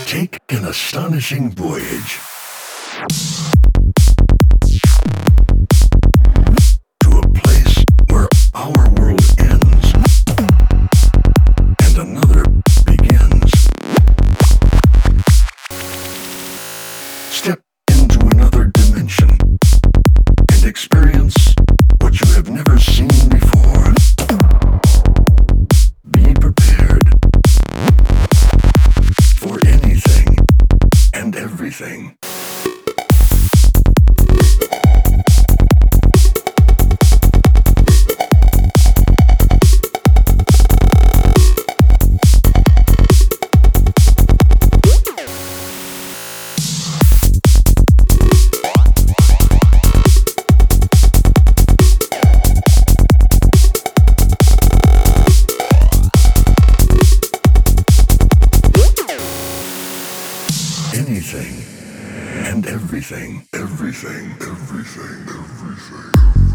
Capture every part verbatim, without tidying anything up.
Take an astonishing voyage to a place where our world ends and another begins. Step into another dimension and experience what you have never seen before. Be prepared for anything and everything. Anything and everything, everything, everything, everything.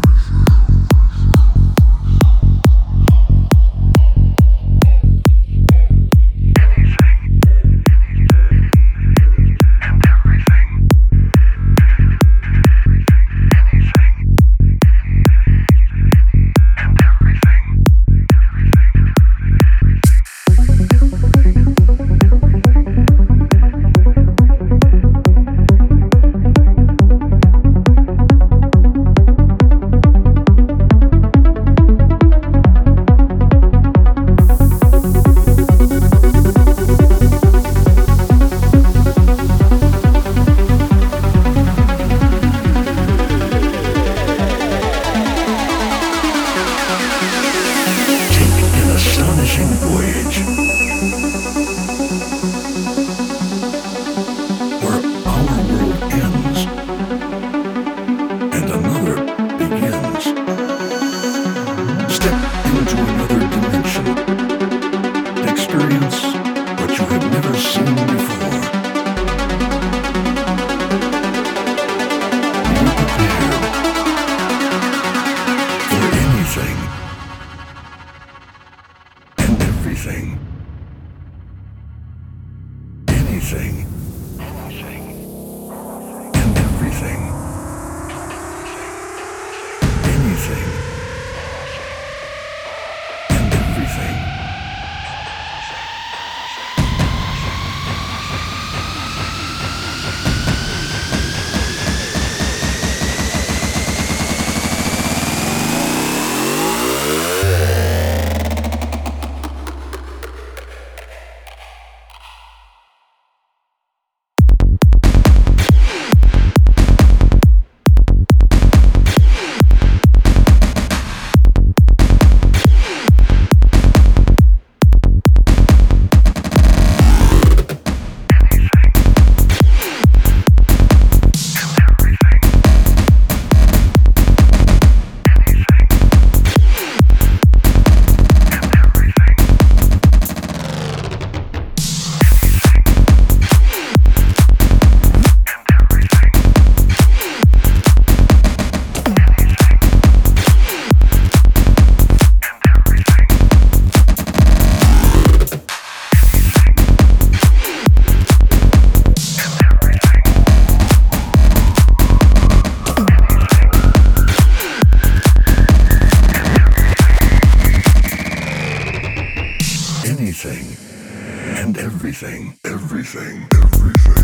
Astonishing voyage where our world ends and another begins. Step into another dimension and experience what you have never seen before. Be prepared for anything. Everything. Anything. Anything. And everything. Anything. And everything. Anything and everything, everything, everything.